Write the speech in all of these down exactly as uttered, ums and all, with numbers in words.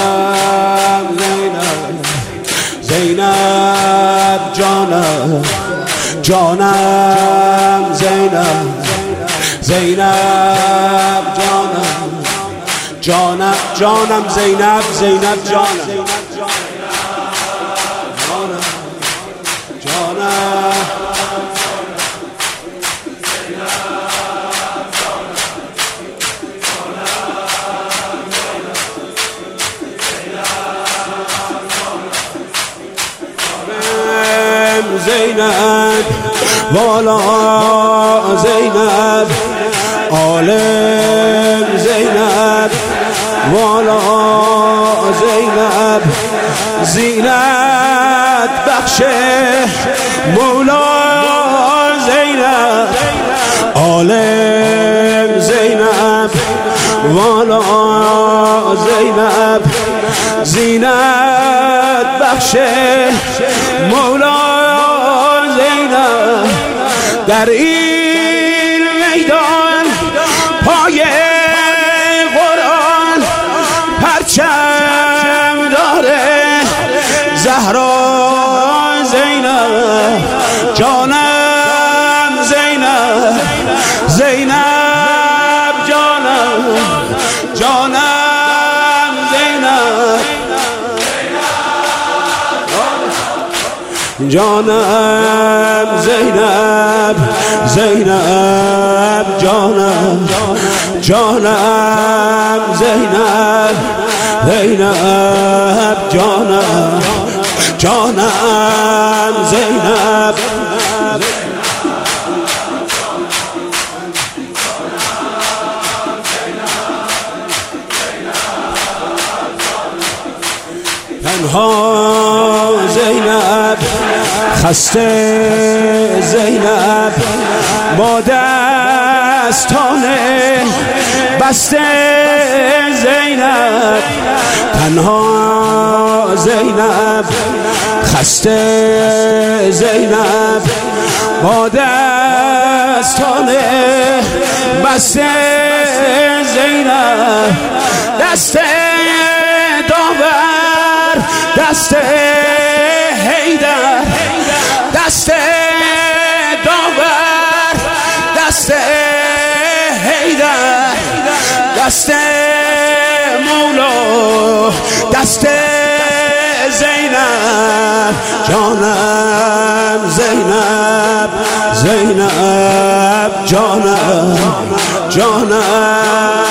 زینب جانم جانم زینب زینب جانم جانم جانم زینب زینب جانم جانم جانم زینب والا زینب عالم زینب والا زینب زینت بخش مولا زینب عالم زینب والا زینب زینت بخش مولا زینب در این میدان پای قرآن پرچم داره زهرا زینب جانم زینب زینب جانم جانم زینب جانم زینب زینب جانم جانم زینب زینب جانم جانم زینب تنها زینب خسته زینب با دستان بسته زینب تنها زینب خسته زینب با دستان بسته زینب دست داور دست حیدر دست داور دست حیدر دست مولا دست زینب جانم زینب زینب جانم جانم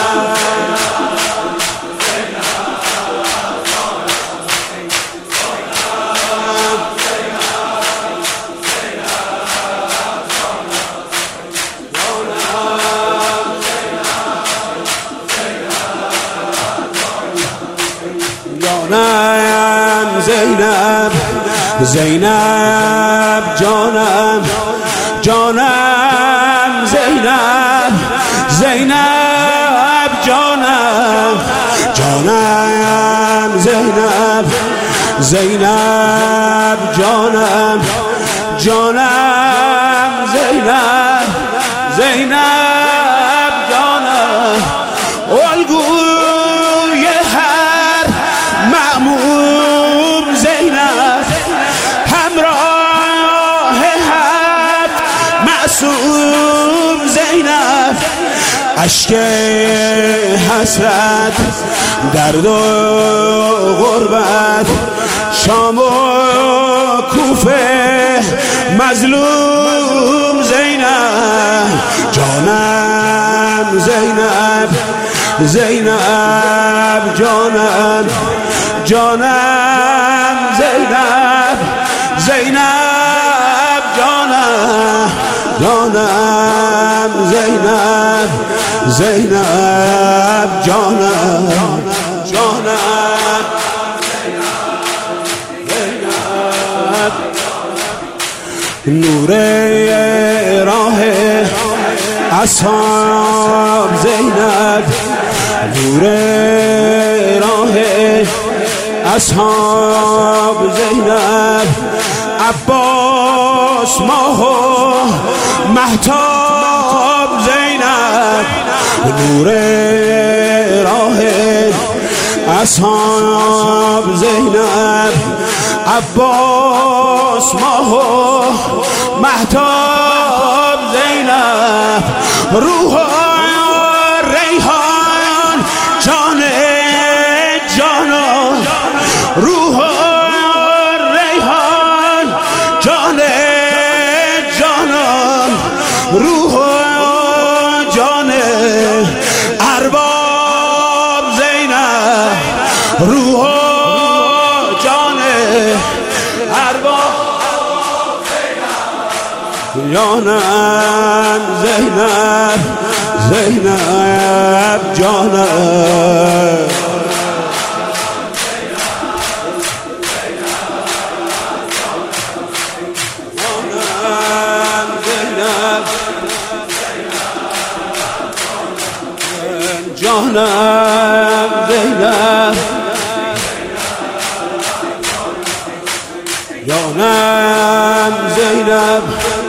جانم زینب زینب جانم جانم زینب زینب جانم جانم زینب زینب جانم جانم زینب زینب جانم الگوی هر مأموم زینب همراه هفت معصوم زینب اشک حسرت درد و غربت شام و کوفه مظلوم زینب جانم زینب زینب جانم جانم زینب زینب جانم جانم زینب زینب جانم جانم زینب نور راه اصحاب زینب نور راه اصحاب زینب عباس ماه و مهتاب زینب نور راه اصحاب زینب عباس ماه و مهتاب زینب روح ریحان جان جانان روح ریحان جان جانان روح جان ارباب زینب روح جان ارباب جانم زینب زینب جانم جانم زینب جانم زینب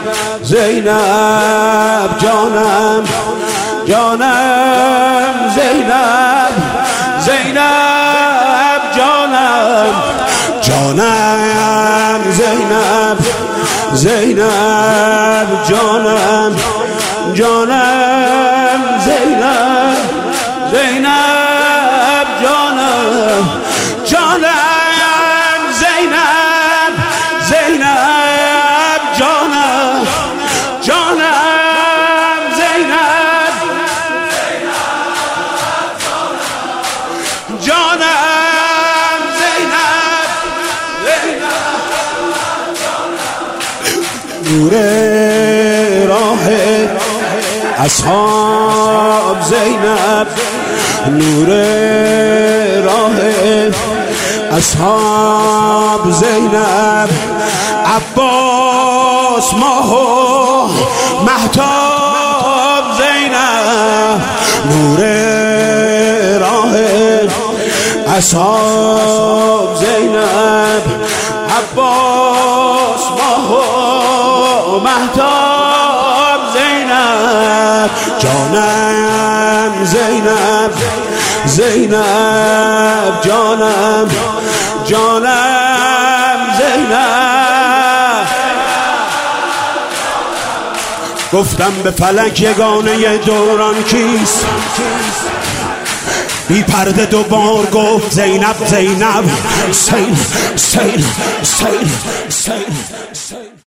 زینب جانم جانم زینب زینب جانم جانم زینب زینب جانم جانم زینب زینب جانم جانم زینب زینب جانم جانم زینب جانم زینب نور راه اصحاب زینب نور راه اصحاب زینب عباس ماه و مهتاب زینب نور راه اصحاب زینب عباس ماه و مهتاب زینب جانم زینب زینب جانم جانم زینب گفتم به فلک یگانه دوران کیست بی پرده دوبار گفت زینب زینب سیل سیل سیل سیل سیل